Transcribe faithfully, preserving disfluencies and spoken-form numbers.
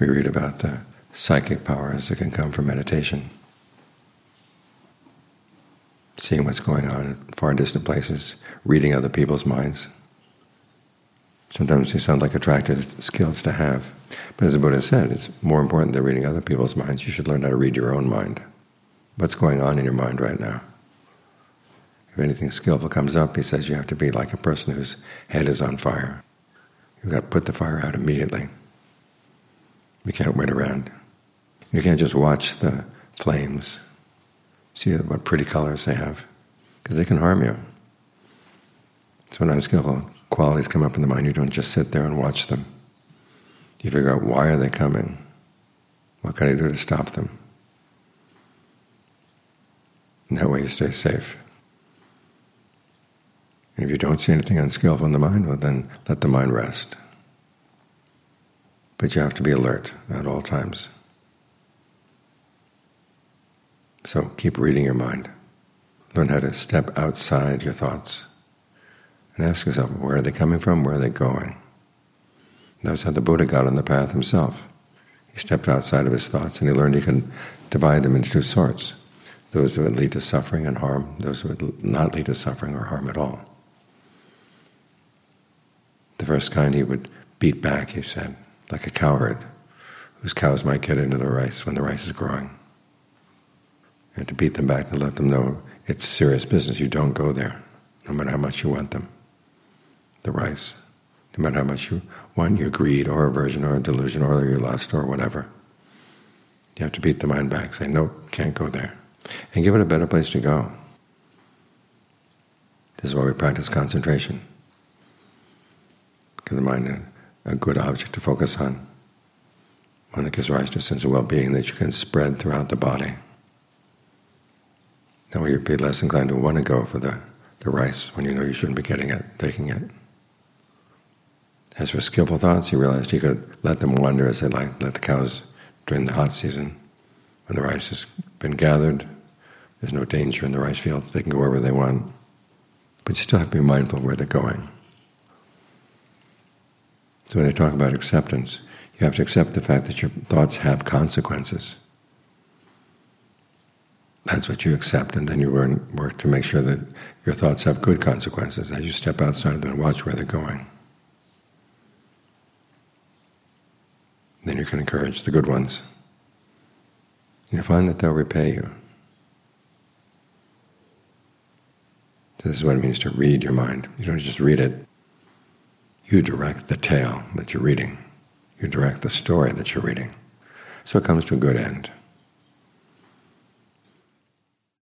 We read about the psychic powers that can come from meditation, seeing what's going on in far distant places, reading other people's minds. Sometimes they sound like attractive skills to have, but as the Buddha said, it's more important than reading other people's minds. You should learn how to read your own mind. What's going on in your mind right now? If anything skillful comes up, he says you have to be like a person whose head is on fire. You've got to put the fire out immediately. You can't wait around. You can't just watch the flames, see what pretty colors they have, because they can harm you. So when unskillful qualities come up in the mind, you don't just sit there and watch them. You figure out, why are they coming? What can I do to stop them? And that way you stay safe. And if you don't see anything unskillful in the mind, well then let the mind rest. But you have to be alert at all times. So keep reading your mind. Learn how to step outside your thoughts. And ask yourself, where are they coming from? Where are they going? That was how the Buddha got on the path himself. He stepped outside of his thoughts and he learned he could divide them into two sorts. Those that would lead to suffering and harm, those that would not lead to suffering or harm at all. The first kind he would beat back, he said, like a cowherd whose cows might get into the rice when the rice is growing. And to beat them back, to let them know it's serious business. You don't go there, no matter how much you want them. The rice, no matter how much you want your greed or aversion or delusion or your lust or whatever. You have to beat the mind back, say, nope, can't go there. And give it a better place to go. This is why we practice concentration. Give the mind a, a good object to focus on, one that gives rise to a sense of well-being that you can spread throughout the body. That way you'll be less inclined to want to go for the, the rice when you know you shouldn't be getting it, taking it. As for skillful thoughts, he realized he could let them wander as they like, let the cows during the hot season. When the rice has been gathered, there's no danger in the rice fields, they can go wherever they want. But you still have to be mindful of where they're going. So when they talk about acceptance, you have to accept the fact that your thoughts have consequences. That's what you accept, and then you work to make sure that your thoughts have good consequences as you step outside of them and watch where they're going. Then you can encourage the good ones. And you'll find that they'll repay you. So this is what it means to read your mind. You don't just read it. You direct the tale that you're reading. You direct the story that you're reading. So it comes to a good end.